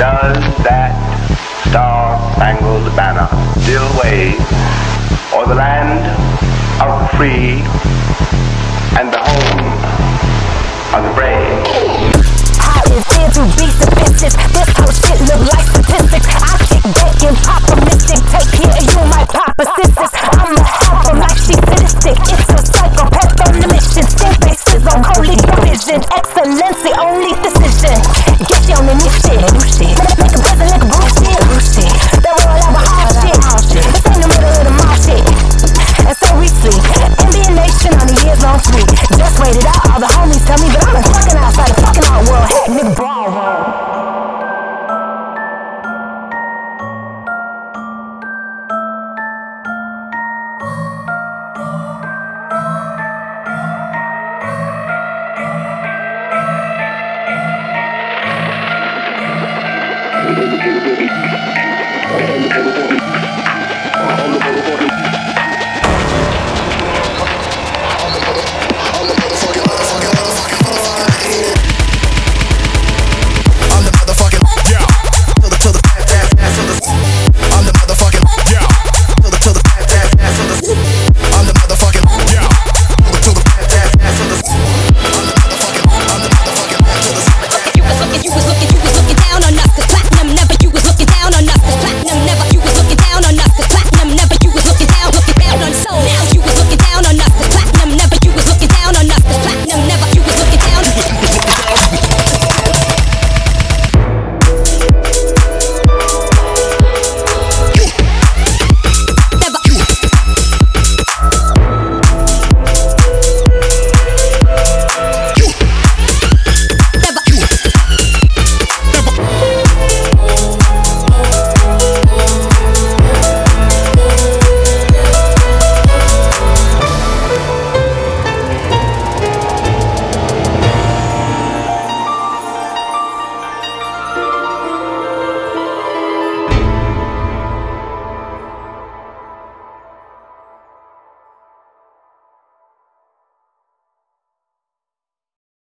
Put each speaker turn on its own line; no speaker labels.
Does that star-spangled banner still wave o'er the land of the free and the home of the brave?
How it feel to be submissive? This whole shit look like statistics. I kick back and pop a mystic. Take care of you, my papa sisters. I'ma help 'em like she's sadistic. It's a psychopath on the mission. Skin faces on holy division. Excellency, only decision. Get you on the new shit. Make a present like a bullshit. That roll out with all shit. This ain't the middle of the mall shit. And so we sleep. NBA Nation on a years-long sweep. Just wait it out. All the homies tell me, but I'm fucking outside the fucking art world. Heck, nigga, ballroom.
On the